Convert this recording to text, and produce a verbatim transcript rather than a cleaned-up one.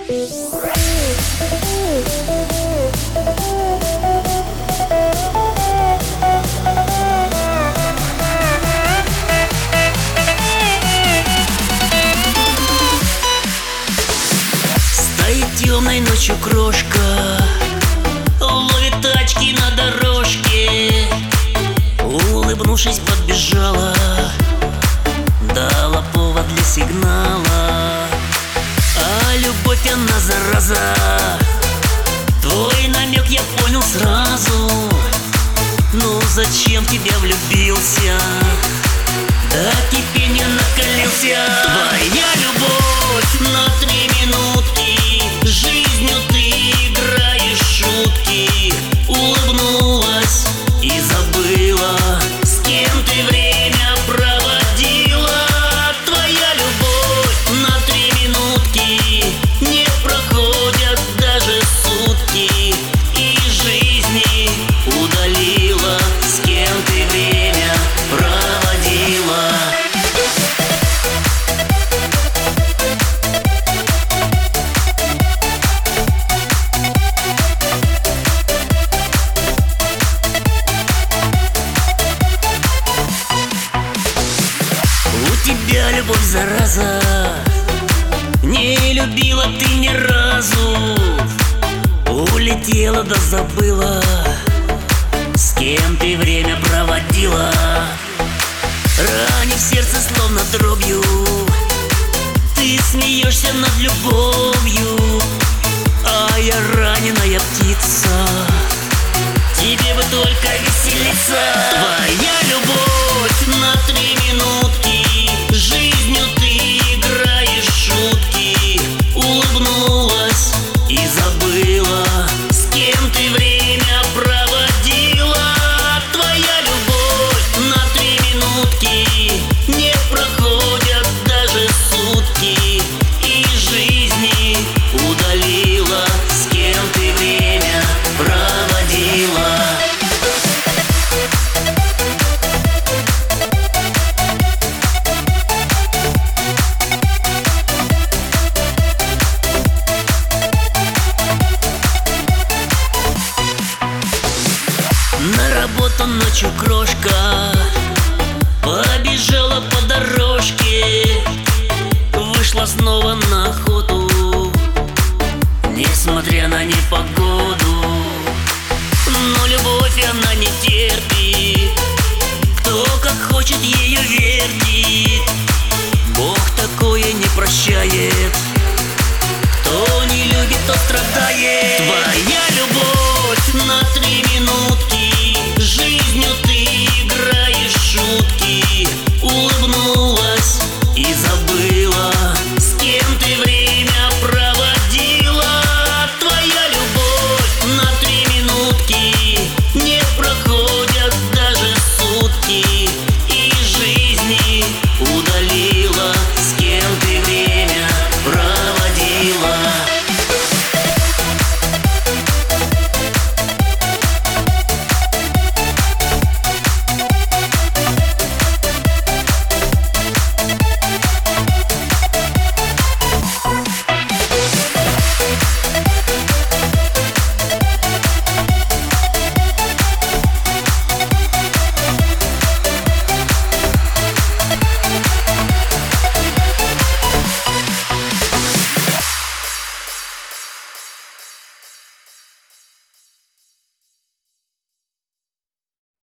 Стоит темной ночью крошка, ловит тачки на дорожке. Улыбнувшись, подбежала, дала повод для сигнала. А любовь она зараза, твой намек я понял сразу. Ну зачем в тебя влюбился, до кипения накалился. Твоя любовь на три минутки, жизнью ты играешь шутки. Улыбнулась и забыла, с кем ты время проводила. Твоя любовь на три минутки, не проходят даже сутки, и жизни удалила, с кем ты время проводила. У тебя любовь зараза, не любила ты ни разу. Улетела да забыла, с кем ты время проводила. Ранив сердце словно дробью, ты смеешься над любовью. А я раненая птица, тебе бы только веселиться. Твоя любовь на три минутки, жизнью ты играешь шутки. Улыбнулась и забыла, с кем ты время проводила. Твоя любовь на три минутки, не проходят даже сутки, и жизни удалила, с кем ты время проводила. На работу ночью крошка побежала по дорожке, вышла снова на охоту.